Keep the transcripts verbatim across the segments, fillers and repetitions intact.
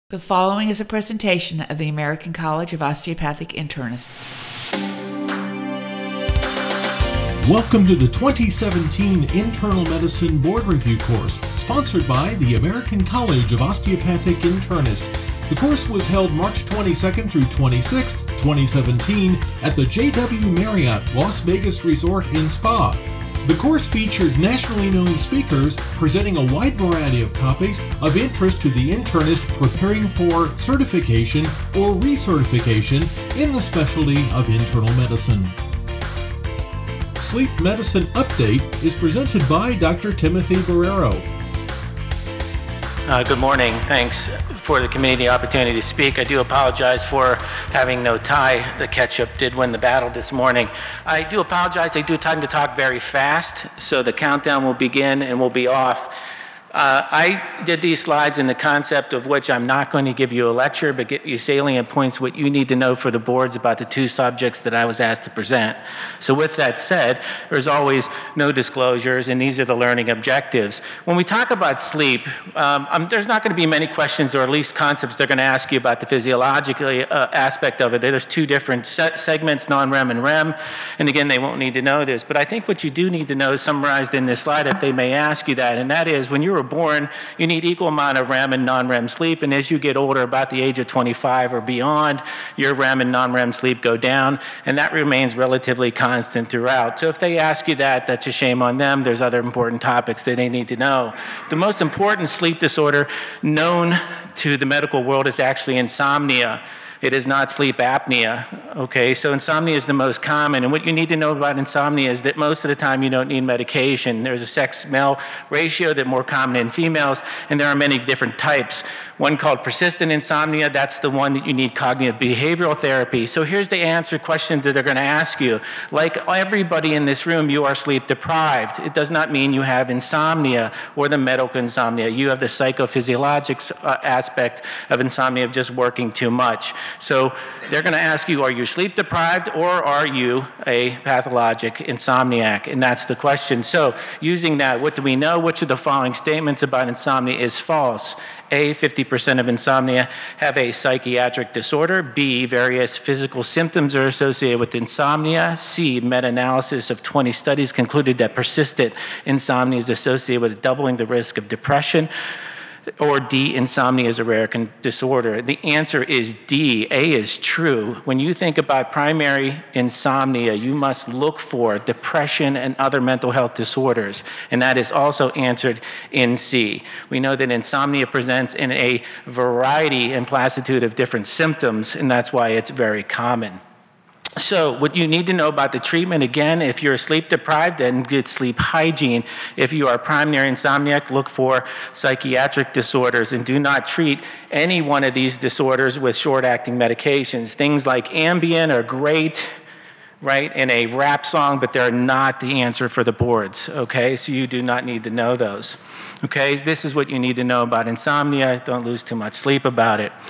The following is a presentation of the American College of Osteopathic Internists. Welcome to the twenty seventeen Internal Medicine Board Review course, sponsored by the American College of Osteopathic Internists. The course was held March twenty-second through twenty-sixth, twenty seventeen at the J W Marriott Las Vegas Resort and Spa. The course featured nationally known speakers presenting a wide variety of topics of interest to the internist preparing for certification or recertification in the specialty of internal medicine. Sleep Medicine Update is presented by Doctor Timothy Barrero. Uh, good morning. Thanks for the committee the opportunity to speak. I do apologize for having no tie. The ketchup did win the battle this morning. I do apologize. I do tend to talk very fast, so the countdown will begin and we'll be off. Uh, I did these slides in the concept of which I'm not going to give you a lecture, but get you salient points, what you need to know for the boards about the two subjects that I was asked to present. So with that said, there's always no disclosures, and these are the learning objectives. When we talk about sleep, um, um, there's not going to be many questions, or at least concepts they're going to ask you about the physiological uh, aspect of it. There's two different se- segments, non-REM and REM, and again, they won't need to know this, but I think what you do need to know is summarized in this slide if they may ask you that, and that is when you're born, you need equal amount of REM and non-REM sleep, and as you get older, about the age of twenty-five or beyond, your REM and non-REM sleep go down, and that remains relatively constant throughout. So if they ask you that, that's a shame on them. There's other important topics that they need to know. The most important sleep disorder known to the medical world is actually insomnia. It is not sleep apnea, okay? So insomnia is the most common, and what you need to know about insomnia is that most of the time you don't need medication. There's a sex-male ratio that's more common in females, and there are many different types. One called persistent insomnia, that's the one that you need cognitive behavioral therapy. So here's the answer question that they're gonna ask you. Like everybody in this room, you are sleep deprived. It does not mean you have insomnia or the medical insomnia. You have the psychophysiologic uh, aspect of insomnia of just working too much. So they're going to ask you, are you sleep deprived or are you a pathologic insomniac? And that's the question. So using that, what do we know? Which of the following statements about insomnia is false? A, fifty percent of insomnia have a psychiatric disorder. B, various physical symptoms are associated with insomnia. C, meta-analysis of twenty studies concluded that persistent insomnia is associated with doubling the risk of depression. Or D, insomnia is a rare con- disorder. The answer is D. A is true. When you think about primary insomnia, you must look for depression and other mental health disorders, and that is also answered in C. We know that insomnia presents in a variety and plastitude of different symptoms, and that's why it's very common. So what you need to know about the treatment, again, if you're sleep deprived, then get sleep hygiene. If you are primary insomniac, look for psychiatric disorders and do not treat any one of these disorders with short-acting medications. Things like Ambien are great, right, in a rap song, but they're not the answer for the boards, okay? So you do not need to know those, okay? This is what you need to know about insomnia. Don't lose too much sleep about it.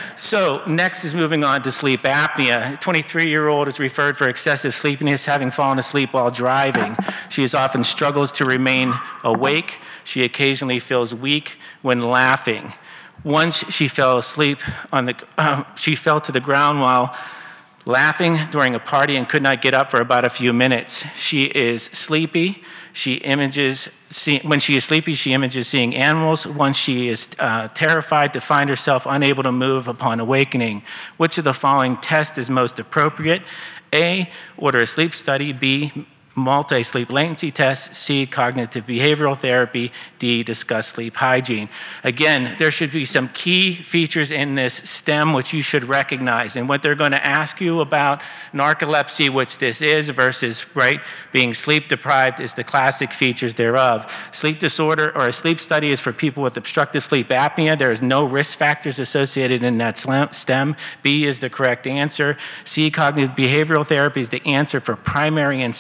So next is moving on to sleep apnea. A twenty-three-year-old is referred for excessive sleepiness, having fallen asleep while driving. She is often struggles to remain awake. She occasionally feels weak when laughing. Once she fell asleep on the, uh, she fell to the ground while laughing during a party and could not get up for about a few minutes. She is sleepy. She images, see, when she is sleepy, she images seeing animals. Once she is uh, terrified to find herself unable to move upon awakening. Which of the following test is most appropriate? A, order a sleep study. B, multi-sleep latency test. C, cognitive behavioral therapy. D, discuss sleep hygiene. Again, there should be some key features in this STEM which you should recognize. And what they're going to ask you about narcolepsy, which this is, versus, right, being sleep deprived is the classic features thereof. Sleep disorder or a sleep study is for people with obstructive sleep apnea. There is no risk factors associated in that STEM. B is the correct answer. C, cognitive behavioral therapy is the answer for primary insomnia.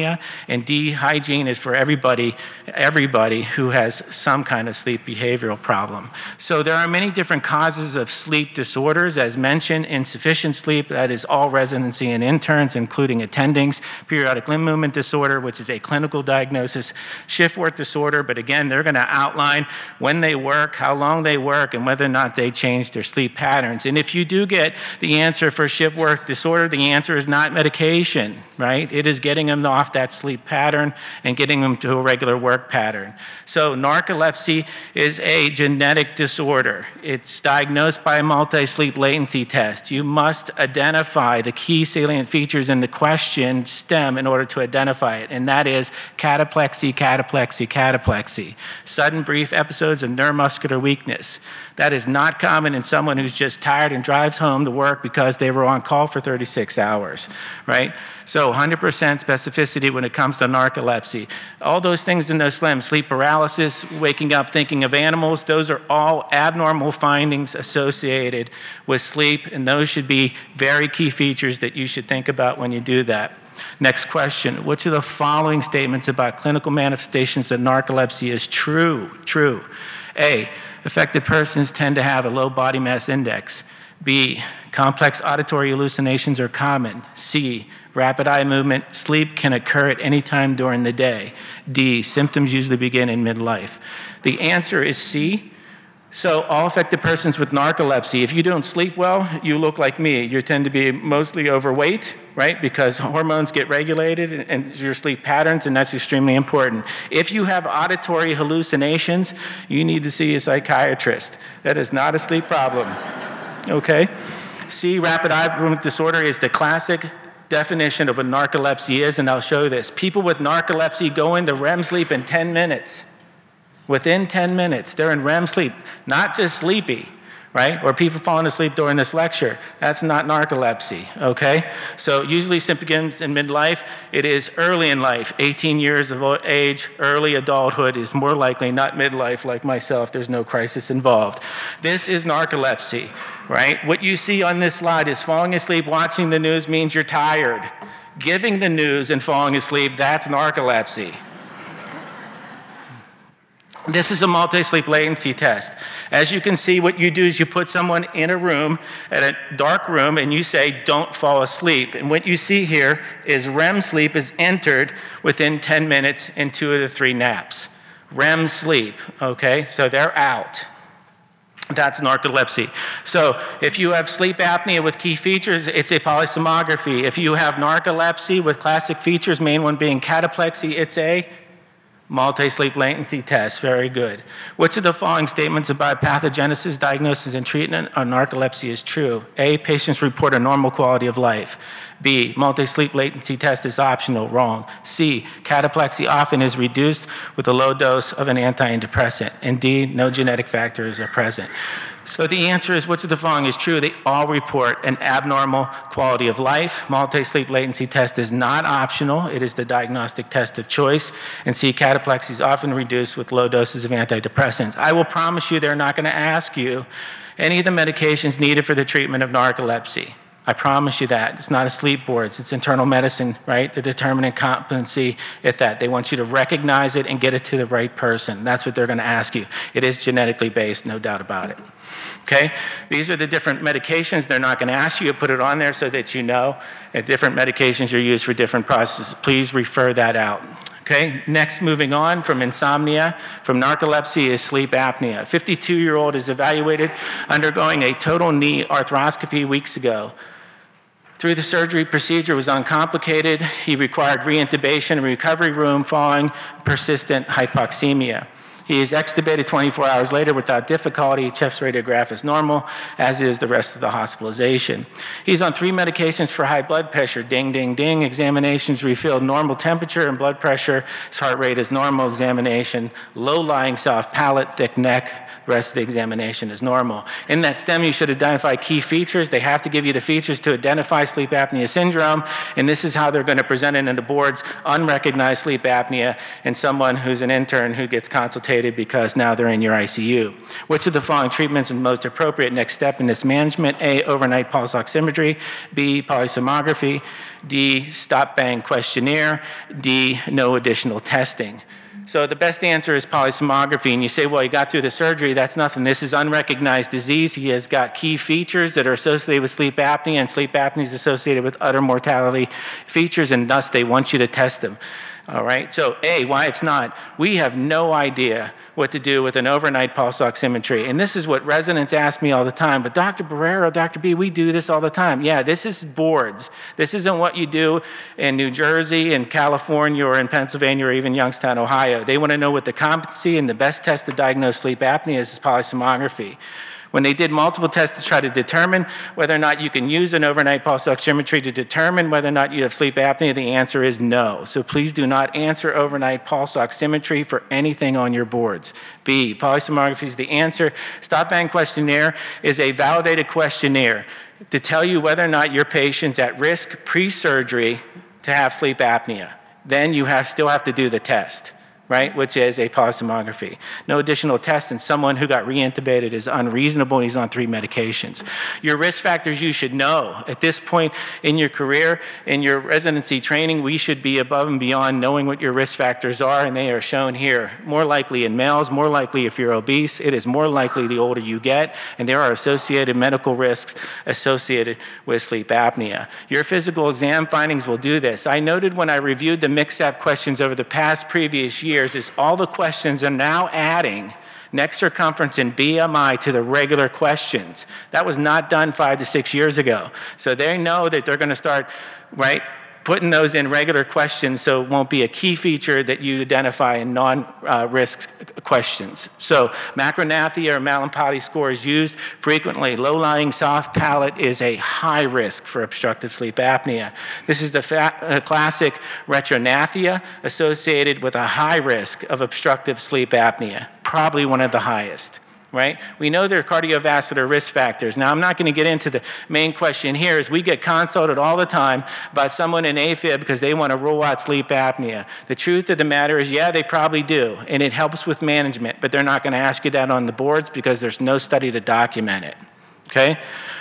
apnea, and D, hygiene is for everybody, everybody who has some kind of sleep behavioral problem. So there are many different causes of sleep disorders. As mentioned, insufficient sleep, that is all residency and interns, including attendings, periodic limb movement disorder, which is a clinical diagnosis, shift work disorder, but again, they're gonna outline when they work, how long they work, and whether or not they change their sleep patterns. And if you do get the answer for shift work disorder, the answer is not medication, right? It is getting them off that sleep pattern and getting them to a regular work pattern. So narcolepsy is a genetic disorder. It's diagnosed by a multi-sleep latency test. You must identify the key salient features in the question STEM in order to identify it, and that is cataplexy, cataplexy, cataplexy. Sudden brief episodes of neuromuscular weakness. That is not common in someone who's just tired and drives home to work because they were on call for thirty-six hours, right? So one hundred percent specificity when it comes to narcolepsy. All those things in those slims, sleep paralysis, waking up thinking of animals, those are all abnormal findings associated with sleep, and those should be very key features that you should think about when you do that. Next question, which of the following statements about clinical manifestations of narcolepsy is true? True. A, affected persons tend to have a low body mass index. B, complex auditory hallucinations are common. C, rapid eye movement, sleep can occur at any time during the day. D, symptoms usually begin in midlife. The answer is C. So all affected persons with narcolepsy, if you don't sleep well, you look like me. You tend to be mostly overweight, right? Because hormones get regulated and your sleep patterns, and that's extremely important. If you have auditory hallucinations, you need to see a psychiatrist. That is not a sleep problem, okay? C, rapid eye movement disorder is the classic definition of what narcolepsy is, and I'll show this. People with narcolepsy go into R E M sleep in ten minutes. Within ten minutes, they're in R E M sleep, not just sleepy, right? Or people falling asleep during this lecture. That's not narcolepsy, okay? So usually sleep begins in midlife. It is early in life, eighteen years of age, early adulthood is more likely, not midlife like myself. There's no crisis involved. This is narcolepsy, right? What you see on this slide is falling asleep, watching the news means you're tired. Giving the news and falling asleep, that's narcolepsy. This is a multi-sleep latency test. As you can see, what you do is you put someone in a room, at a dark room, and you say, don't fall asleep. And what you see here is R E M sleep is entered within ten minutes in two of the three naps. R E M sleep, okay? So they're out. That's narcolepsy. So if you have sleep apnea with key features, it's a polysomnography. If you have narcolepsy with classic features, main one being cataplexy, it's a multi-sleep latency test, very good. Which of the following statements about pathogenesis, diagnosis, and treatment of narcolepsy is true? A, patients report a normal quality of life. B, multi-sleep latency test is optional, wrong. C, cataplexy often is reduced with a low dose of an antidepressant. And D, no genetic factors are present. So the answer is, which of the following is true? They all report an abnormal quality of life. Multi-sleep latency test is not optional. It is the diagnostic test of choice. And C, cataplexy is often reduced with low doses of antidepressants. I will promise you they're not going to ask you any of the medications needed for the treatment of narcolepsy. I promise you that. It's not a sleep boards. It's internal medicine, right? The determinant competency at that. They want you to recognize it and get it to the right person. That's what they're going to ask you. It is genetically based, no doubt about it. Okay? These are the different medications. They're not going to ask you to put it on there so that you know. And different medications are used for different processes. Please refer that out. Okay, next, moving on from insomnia, from narcolepsy is sleep apnea. A fifty-two-year-old is evaluated undergoing a total knee arthroscopy weeks ago. Through the surgery procedure was uncomplicated. He required reintubation in recovery room following persistent hypoxemia. He is extubated twenty-four hours later without difficulty. Chest radiograph is normal, as is the rest of the hospitalization. He's on three medications for high blood pressure. Ding, ding, ding. Examinations revealed normal temperature and blood pressure. His heart rate is normal. Examination, low-lying soft palate, thick neck. The rest of the examination is normal. In that STEM, you should identify key features. They have to give you the features to identify sleep apnea syndrome, and this is how they're going to present it in the boards: unrecognized sleep apnea in someone who's an intern who gets consulted debilitated because now they're in your I C U. Which of the following treatments is the most appropriate next step in this management? A, overnight pulse oximetry. B, polysomnography. D, stop bang questionnaire. D, no additional testing. So the best answer is polysomnography. And you say, well, he got through the surgery. That's nothing. This is unrecognized disease. He has got key features that are associated with sleep apnea, and sleep apnea is associated with utter mortality features, and thus they want you to test him. All right, so A, why it's not. We have no idea what to do with an overnight pulse oximetry. And this is what residents ask me all the time. But Doctor Barrero, Doctor B, we do this all the time. Yeah, this is boards. This isn't what you do in New Jersey, in California, or in Pennsylvania, or even Youngstown, Ohio. They want to know what the competency and the best test to diagnose sleep apnea is, is polysomnography. When they did multiple tests to try to determine whether or not you can use an overnight pulse oximetry to determine whether or not you have sleep apnea, the answer is no. So please do not answer overnight pulse oximetry for anything on your boards. B, polysomnography is the answer. Stop bang questionnaire is a validated questionnaire to tell you whether or not your patient's at risk pre-surgery to have sleep apnea. Then you have, still have to do the test, right, which is a polysomnography. No additional tests, and someone who got reintubated is unreasonable, and he's on three medications. Your risk factors you should know. At this point in your career, in your residency training, we should be above and beyond knowing what your risk factors are, and they are shown here. More likely in males, more likely if you're obese. It is more likely the older you get, and there are associated medical risks associated with sleep apnea. Your physical exam findings will do this. I noted when I reviewed the MICSAP questions over the past previous years is all the questions are now adding neck circumference and B M I to the regular questions. That was not done five to six years ago. So they know that they're going to start, right, putting those in regular questions so it won't be a key feature that you identify in non-risk uh, questions. So macronathia or Mallampati score is used frequently. Low-lying soft palate is a high risk for obstructive sleep apnea. This is the fa- uh, classic retronathia associated with a high risk of obstructive sleep apnea, probably one of the highest. Right? We know there are cardiovascular risk factors. Now, I'm not going to get into the main question here, is we get consulted all the time by someone in AFib because they want to rule out sleep apnea. The truth of the matter is, yeah, they probably do, and it helps with management, but they're not going to ask you that on the boards because there's no study to document it. Okay?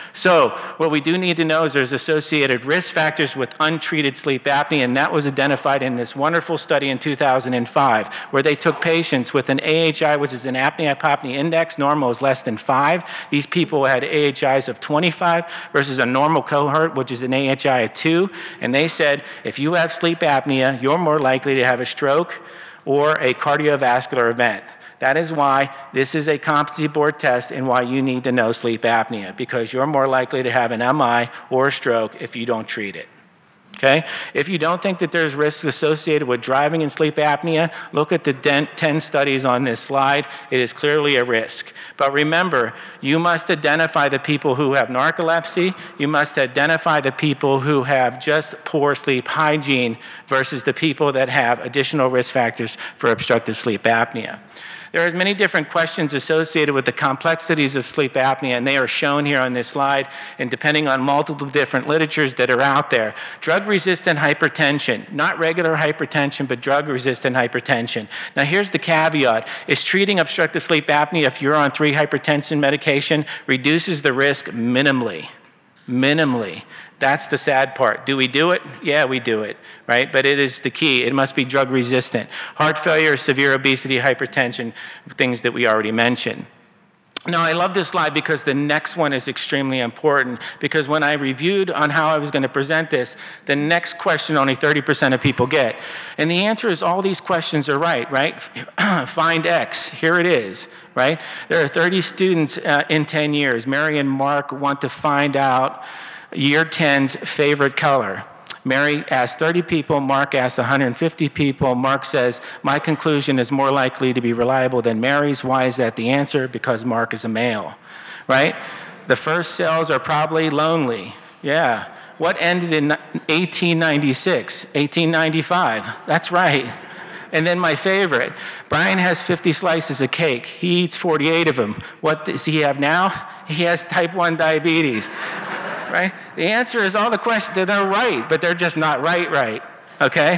So what we do need to know is there's associated risk factors with untreated sleep apnea, and that was identified in this wonderful study in two thousand five, where they took patients with an A H I, which is an apnea-hypopnea index. Normal is less than five. These people had A H Is of twenty-five versus a normal cohort, which is an A H I of two, and they said, if you have sleep apnea, you're more likely to have a stroke or a cardiovascular event. That is why this is a competency board test and why you need to know sleep apnea, because you're more likely to have an M I or a stroke if you don't treat it. Okay? If you don't think that there's risks associated with driving and sleep apnea, look at the ten studies on this slide. It is clearly a risk. But remember, you must identify the people who have narcolepsy. You must identify the people who have just poor sleep hygiene versus the people that have additional risk factors for obstructive sleep apnea. There are many different questions associated with the complexities of sleep apnea, and they are shown here on this slide, and depending on multiple different literatures that are out there. Drug-resistant hypertension, not regular hypertension, but drug-resistant hypertension. Now here's the caveat. Is treating obstructive sleep apnea if you're on three hypertension medication reduces the risk minimally, minimally. That's the sad part. Do we do it? Yeah, we do it, right? But it is the key. It must be drug resistant. Heart failure, severe obesity, hypertension, things that we already mentioned. Now, I love this slide because the next one is extremely important, because when I reviewed on how I was going to present this, the next question only thirty percent of people get. And the answer is all these questions are right, right? Find X. Here it is, right? There are thirty students uh, in ten years. Mary and Mark want to find out year ten's favorite color. Mary asked thirty people, Mark asked one hundred fifty people. Mark says, my conclusion is more likely to be reliable than Mary's. Why is that the answer? Because Mark is a male, right? The first cells are probably lonely. Yeah. What ended in eighteen ninety-six? eighteen ninety-five. That's right. And then my favorite, Brian has fifty slices of cake. He eats forty-eight of them. What does he have now? He has type one diabetes. Right? The answer is all the questions, they're right, but they're just not right, right, okay?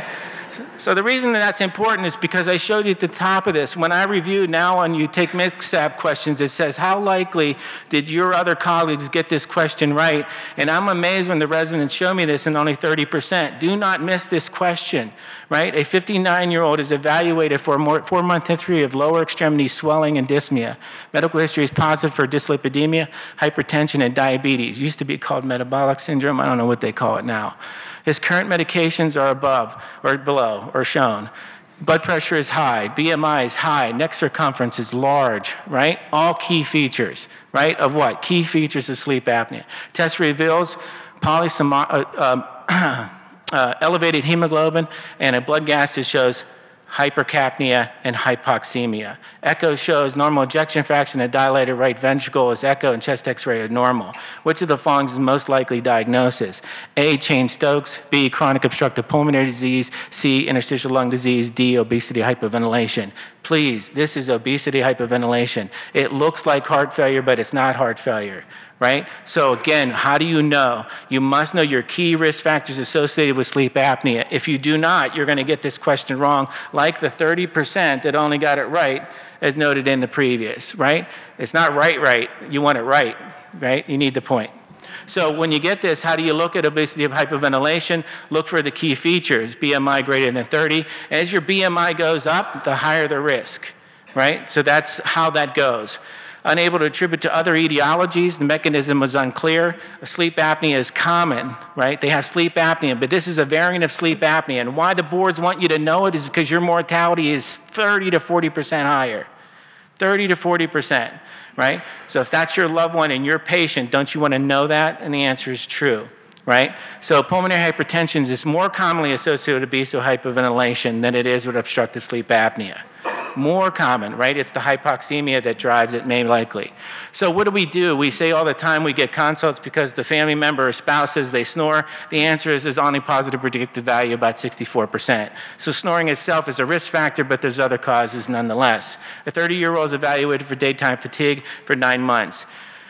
So the reason that that's important is because I showed you at the top of this. When I review now and you take MICSAP questions, it says, how likely did your other colleagues get this question right? And I'm amazed when the residents show me this and only thirty percent. Do not miss this question, right? A fifty-nine-year-old is evaluated for a four-month history of lower extremity swelling and dyspnea. Medical history is positive for dyslipidemia, hypertension, and diabetes. Used to be called metabolic syndrome. I don't know what they call it now. His current medications are above or below or shown. Blood pressure is high, B M I is high, neck circumference is large, right? All key features, right? Of what? Key features of sleep apnea. Test reveals polysom- uh, uh, uh, elevated hemoglobin, and a blood gas that shows hypercapnia and hypoxemia. Echo shows normal ejection fraction, a dilated right ventricle is echo, and chest x-ray are normal. Which of the following is most likely diagnosis? A, Cheyne-Stokes, B, chronic obstructive pulmonary disease, C, interstitial lung disease, D, obesity hyperventilation. Please, this is obesity hyperventilation. It looks like heart failure, but it's not heart failure, right? So again, how do you know? You must know your key risk factors associated with sleep apnea. If you do not, you're gonna get this question wrong, like the thirty percent that only got it right, as noted in the previous, right? It's not right, right, you want it right, right? You need the point. So when you get this, how do you look at obesity of hyperventilation? Look for the key features, B M I greater than thirty. As your B M I goes up, the higher the risk, right? So that's how that goes. Unable to attribute to other etiologies, the mechanism was unclear. Sleep apnea is common, right? They have sleep apnea, but this is a variant of sleep apnea. And why the boards want you to know it is because your mortality is thirty to forty percent higher. thirty to forty percent, right? So if that's your loved one and your patient, don't you want to know that? And the answer is true, right? So pulmonary hypertension is more commonly associated with obesity hyperventilation than it is with obstructive sleep apnea. More common, right? It's the hypoxemia that drives it, may likely. So what do we do? We say all the time we get consults because the family member or spouse says they snore. The answer is there's only positive predictive value about sixty-four percent. So snoring itself is a risk factor, but there's other causes nonetheless. A thirty-year-old is evaluated for daytime fatigue for nine months.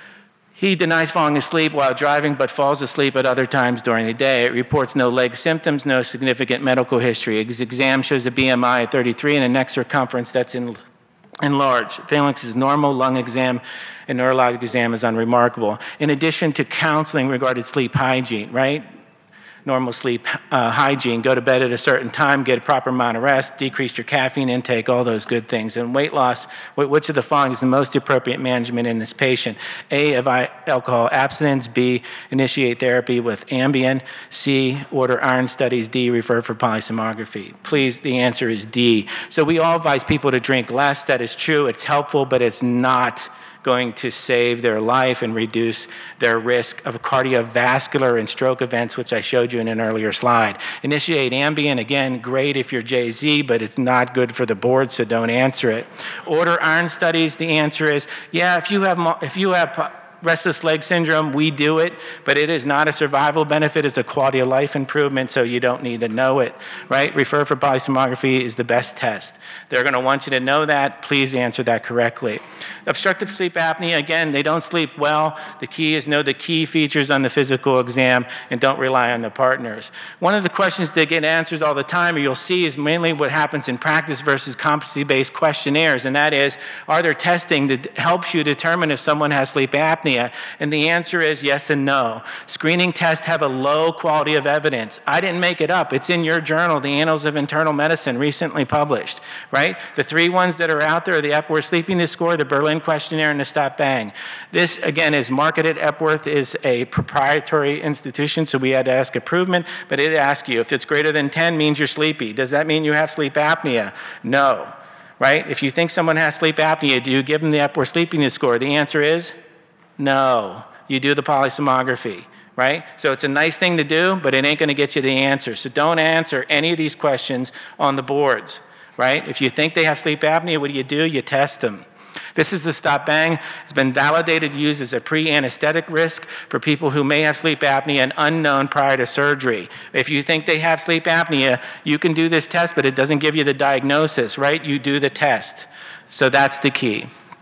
He denies falling asleep while driving, but falls asleep at other times during the day. It reports no leg symptoms, no significant medical history. His exam shows a B M I of thirty-three and a neck circumference that's in, enlarged. Phalanx is normal, lung exam and neurologic exam is unremarkable. In addition to counseling regarding sleep hygiene, right? Normal sleep uh, hygiene, go to bed at a certain time, get a proper amount of rest, decrease your caffeine intake, all those good things. And weight loss, which of the following is the most appropriate management in this patient? A, avoid alcohol abstinence, B, initiate therapy with Ambien, C, order iron studies, D, refer for polysomnography. Please, the answer is D. So we all advise people to drink less. That is true, it's helpful, but it's not going to save their life and reduce their risk of cardiovascular and stroke events, which I showed you in an earlier slide. Initiate Ambien, again, great if you're J Z, but it's not good for the board, so don't answer it. Order iron studies, the answer is, yeah, if you have, if you have restless leg syndrome, we do it, but it is not a survival benefit, it's a quality of life improvement, so you don't need to know it, right? Refer for polysomnography is the best test. They're gonna want you to know that, please answer that correctly. Obstructive sleep apnea, again, they don't sleep well. The key is know the key features on the physical exam and don't rely on the partners. One of the questions that get answered all the time, or you'll see, is mainly what happens in practice versus competency-based questionnaires, and that is, are there testing that helps you determine if someone has sleep apnea? And the answer is yes and no. Screening tests have a low quality of evidence. I didn't make it up. It's in your journal, the Annals of Internal Medicine, recently published, right? The three ones that are out there are the Epworth Sleepiness Score, the Berlin Questionnaire, and the Stop Bang. This, again, is marketed. Epworth is a proprietary institution, so we had to ask approval, but it asks you, if it's greater than ten, means you're sleepy. Does that mean you have sleep apnea? No, right? If you think someone has sleep apnea, do you give them the Epworth Sleepiness Score? The answer is no. You do the polysomnography, right? So it's a nice thing to do, but it ain't gonna get you the answer. So don't answer any of these questions on the boards, right? If you think they have sleep apnea, what do you do? You test them. This is the Stop Bang. It's been validated, used as a pre-anesthetic risk for people who may have sleep apnea and unknown prior to surgery. If you think they have sleep apnea, you can do this test, but it doesn't give you the diagnosis, right? You do the test. So that's the key.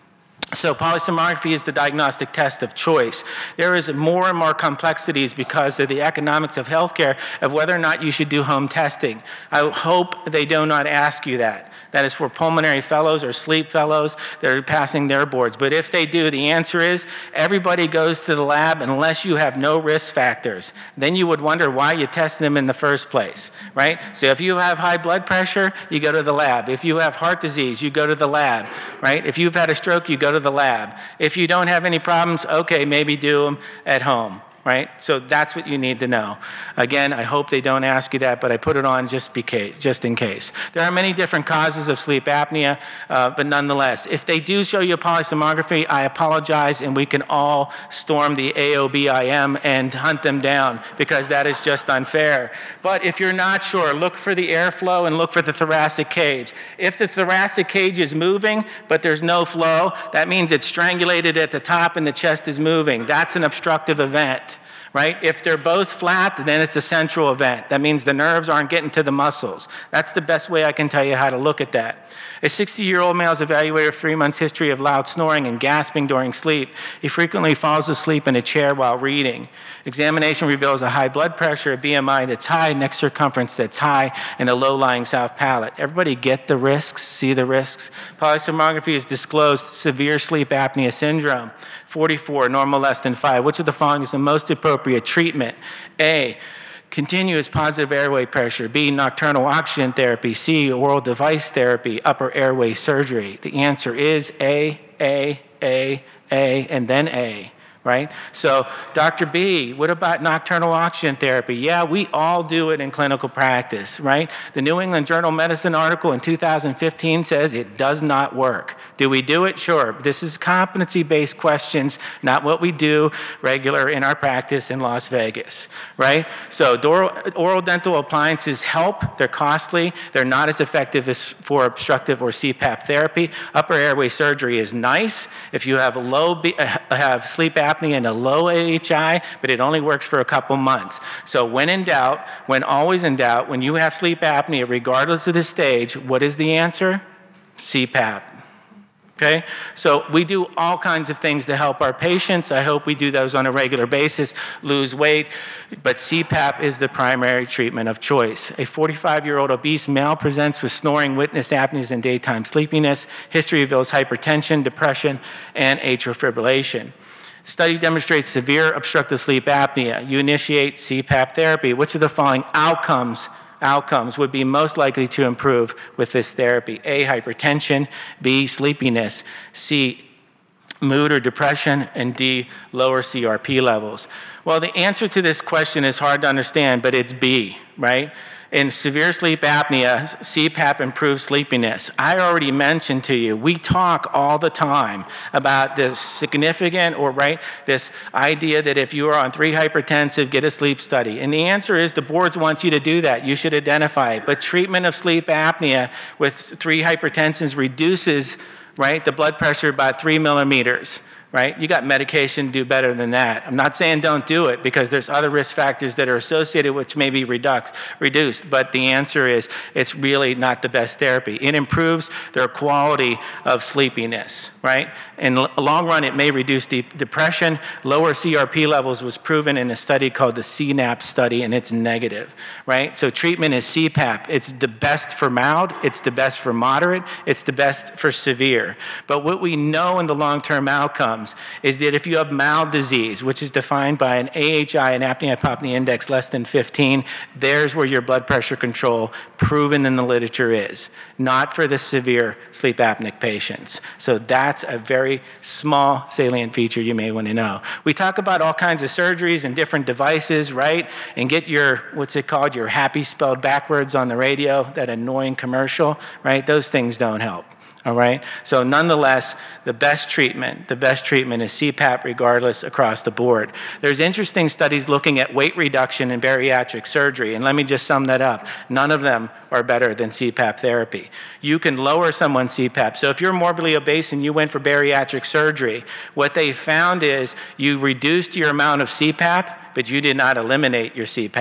So polysomnography is the diagnostic test of choice. There is more and more complexities because of the economics of healthcare of whether or not you should do home testing. I hope they do not ask you that. That is for pulmonary fellows or sleep fellows that are passing their boards. But if they do, the answer is everybody goes to the lab unless you have no risk factors. Then you would wonder why you test them in the first place, right? So if you have high blood pressure, you go to the lab. If you have heart disease, you go to the lab, right? If you've had a stroke, you go to the lab. If you don't have any problems, okay, maybe do them at home. Right? So that's what you need to know. Again, I hope they don't ask you that, but I put it on just, because, just in case. There are many different causes of sleep apnea, uh, but nonetheless, if they do show you a polysomnography, I apologize, and we can all storm the A O B I M and hunt them down, because that is just unfair. But if you're not sure, look for the airflow and look for the thoracic cage. If the thoracic cage is moving, but there's no flow, that means it's strangulated at the top and the chest is moving. That's an obstructive event. Right? If they're both flat, then it's a central event. That means the nerves aren't getting to the muscles. That's the best way I can tell you how to look at that. A sixty-year-old male is evaluated for three months history of loud snoring and gasping during sleep. He frequently falls asleep in a chair while reading. Examination reveals a high blood pressure, a B M I that's high, neck circumference that's high, and a low-lying south palate. Everybody get the risks, see the risks. Polysomnography has disclosed severe sleep apnea syndrome. forty-four, normal less than five. Which of the following is the most appropriate treatment? A, continuous positive airway pressure. B, nocturnal oxygen therapy. C, oral device therapy, upper airway surgery. The answer is A, A, A, A, and then A. Right? So, Doctor B, what about nocturnal oxygen therapy? Yeah, we all do it in clinical practice, right? The New England Journal of Medicine article in two thousand fifteen says it does not work. Do we do it? Sure. This is competency-based questions, not what we do regular in our practice in Las Vegas, right? So, oral, oral dental appliances help. They're costly. They're not as effective as for obstructive or C PAP therapy. Upper airway surgery is nice if you have low B, have sleep apnea and a low A H I, but it only works for a couple months. So when in doubt, when always in doubt, when you have sleep apnea, regardless of the stage, what is the answer? C PAP. Okay? So we do all kinds of things to help our patients. I hope we do those on a regular basis, lose weight, but C PAP is the primary treatment of choice. A forty-five-year-old obese male presents with snoring, witnessed apneas, and daytime sleepiness. History reveals hypertension, depression, and atrial fibrillation. Study demonstrates severe obstructive sleep apnea. You initiate C PAP therapy. Which of the following outcomes outcomes would be most likely to improve with this therapy? A, hypertension. B, sleepiness. C, mood or depression. And D, lower C R P levels. Well, the answer to this question is hard to understand, but it's B, right? In severe sleep apnea, C PAP improves sleepiness. I already mentioned to you, we talk all the time about this significant or right, this idea that if you are on three hypertensive, get a sleep study. And the answer is the boards want you to do that. You should identify it. But treatment of sleep apnea with three hypertensions reduces, right, the blood pressure by three millimeters. Right? You got medication to do better than that. I'm not saying don't do it, because there's other risk factors that are associated which may be reduced, reduced, but the answer is it's really not the best therapy. It improves their quality of sleepiness, right? In the long run, it may reduce deep depression. Lower C R P levels was proven in a study called the C NAP study, and it's negative, right? So treatment is C PAP. It's the best for mild, it's the best for moderate, it's the best for severe. But what we know in the long-term outcome is that if you have mild disease, which is defined by an A H I and apnea-hypopnea index less than fifteen, there's where your blood pressure control proven in the literature is, not for the severe sleep apneic patients. So that's a very small salient feature you may want to know. We talk about all kinds of surgeries and different devices, right? And get your, what's it called, your happy spelled backwards on the radio, that annoying commercial, right? Those things don't help. All right? So nonetheless, the best treatment, the best treatment is C PAP regardless across the board. There's interesting studies looking at weight reduction in bariatric surgery, and let me just sum that up. None of them are better than C PAP therapy. You can lower someone's C PAP. So if you're morbidly obese and you went for bariatric surgery, what they found is you reduced your amount of C PAP, but you did not eliminate your C PAP.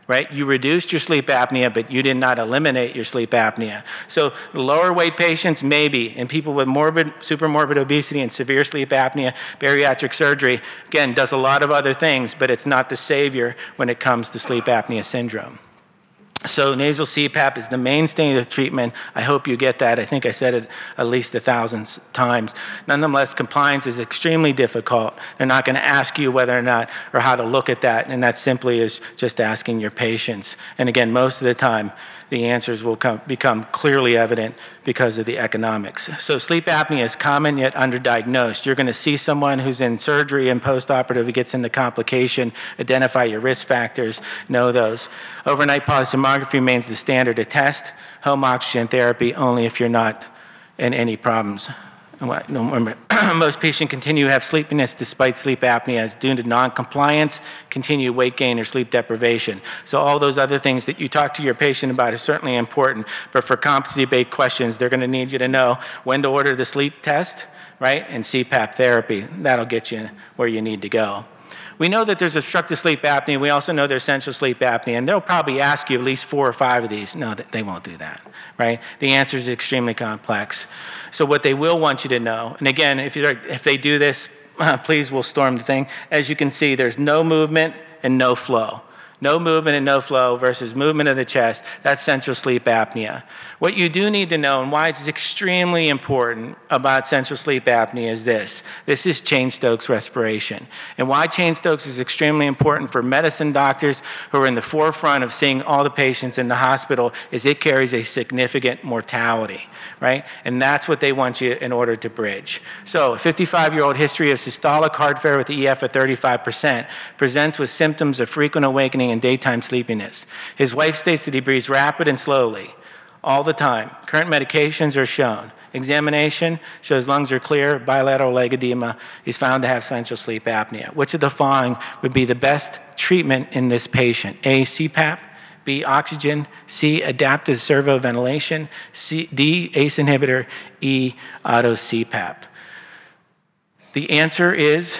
right? You reduced your sleep apnea, but you did not eliminate your sleep apnea. So lower weight patients, maybe, and people with morbid, supermorbid obesity and severe sleep apnea, bariatric surgery, again, does a lot of other things, but it's not the savior when it comes to sleep apnea syndrome. So nasal C PAP is the mainstay of treatment. I hope you get that. I think I said it at least a thousand times. Nonetheless, compliance is extremely difficult. They're not going to ask you whether or not or how to look at that, and that simply is just asking your patients. And again, most of the time, the answers will come, become clearly evident because of the economics. So sleep apnea is common yet underdiagnosed. You're going to see someone who's in surgery and postoperative, who gets into complication, identify your risk factors, know those. Overnight polysomnography remains the standard of test. Home oxygen therapy only if you're not in any problems. Most patients continue to have sleepiness despite sleep apnea as due to non-compliance, continued weight gain, or sleep deprivation. So all those other things that you talk to your patient about are certainly important, but for competency-based questions, they're going to need you to know when to order the sleep test, right, and C PAP therapy. That'll get you where you need to go. We know that there's obstructive sleep apnea. We also know there's central sleep apnea, and they'll probably ask you at least four or five of these. No, they won't do that, right? The answer is extremely complex. So what they will want you to know, and again, if, you're, if they do this, uh, please, we'll storm the thing. As you can see, there's no movement and no flow. No movement and no flow versus movement of the chest, that's central sleep apnea. What you do need to know, and why it's extremely important about central sleep apnea, is this. This is Cheyne-Stokes respiration. And why Cheyne-Stokes is extremely important for medicine doctors who are in the forefront of seeing all the patients in the hospital is it carries a significant mortality, right? And that's what they want you in order to bridge. So a fifty-five-year-old history of systolic heart failure with the E F of thirty-five percent presents with symptoms of frequent awakening and daytime sleepiness. His wife states that he breathes rapid and slowly all the time. Current medications are shown. Examination shows lungs are clear, bilateral leg edema. He's found to have central sleep apnea. Which of the following would be the best treatment in this patient? A, C PAP, B, oxygen, C, adaptive servoventilation, C, D, A C E inhibitor, E, auto C PAP. The answer is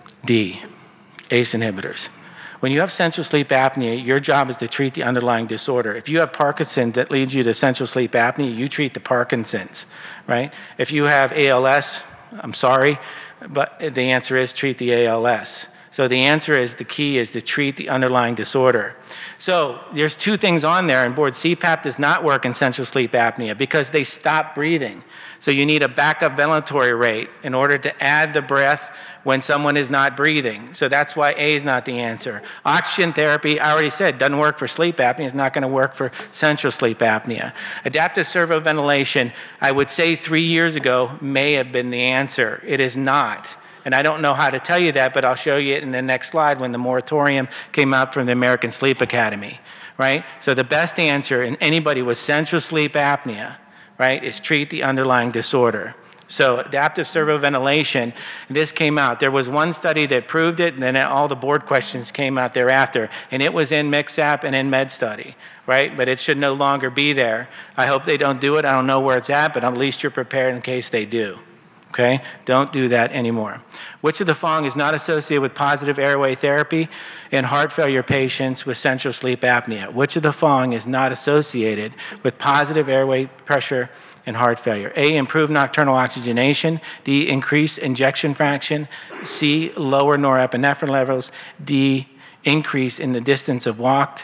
D, A C E inhibitors. When you have central sleep apnea, your job is to treat the underlying disorder. If you have Parkinson's that leads you to central sleep apnea, you treat the Parkinson's, right? If you have A L S, I'm sorry, but the answer is treat the A L S. So the answer is, the key is to treat the underlying disorder. So there's two things on there, and board C PAP does not work in central sleep apnea because they stop breathing. So you need a backup ventilatory rate in order to add the breath when someone is not breathing. So that's why A is not the answer. Oxygen therapy, I already said, doesn't work for sleep apnea. It's not going to work for central sleep apnea. Adaptive servoventilation, I would say three years ago, may have been the answer. It is not. And I don't know how to tell you that, but I'll show you it in the next slide when the moratorium came out from the American Sleep Academy, right? So the best answer in anybody with central sleep apnea, right, is treat the underlying disorder. So adaptive servoventilation, this came out. There was one study that proved it, and then all the board questions came out thereafter, and it was in MixApp and in MedStudy, right? But it should no longer be there. I hope they don't do it. I don't know where it's at, but at least you're prepared in case they do. Okay? Don't do that anymore. Which of the following is not associated with positive airway therapy in heart failure patients with central sleep apnea? Which of the following is not associated with positive airway pressure in heart failure? A, improved nocturnal oxygenation. D, increased ejection fraction. C, lower norepinephrine levels. D, increase in the distance of walked.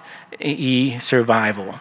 E, survival.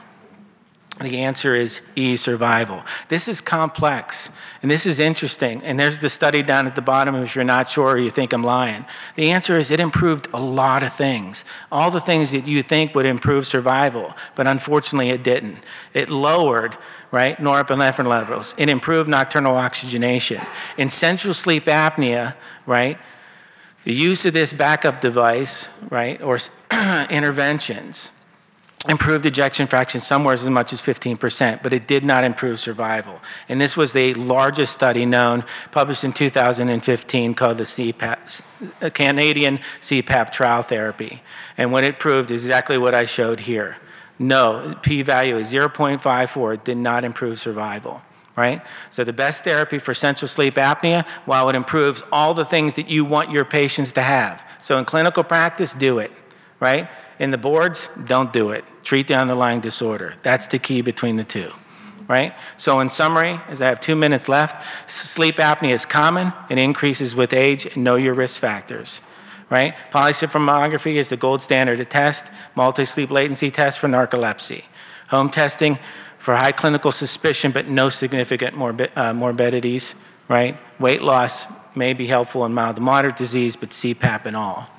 The answer is E, survival. This is complex, and this is interesting, and there's the study down at the bottom if you're not sure or you think I'm lying. The answer is it improved a lot of things, all the things that you think would improve survival, but unfortunately it didn't. It lowered, right, norepinephrine levels. It improved nocturnal oxygenation. In central sleep apnea, right, the use of this backup device, right, or interventions, improved ejection fraction somewhere as much as fifteen percent, but it did not improve survival. And this was the largest study known, published in two thousand fifteen, called the C PAP, Canadian C PAP Trial Therapy. And what it proved is exactly what I showed here. No, p-value is zero point five four. It did not improve survival, right? So the best therapy for central sleep apnea, while it improves all the things that you want your patients to have. So in clinical practice, do it. right? In the boards, don't do it. Treat the underlying disorder. That's the key between the two, right? So in summary, as I have two minutes left, sleep apnea is common. It increases with age. Know your risk factors, right? Polysomnography is the gold standard of test. Multi-sleep latency test for narcolepsy. Home testing for high clinical suspicion but no significant morbi uh, morbidities, right? Weight loss may be helpful in mild to moderate disease, but C PAP in all.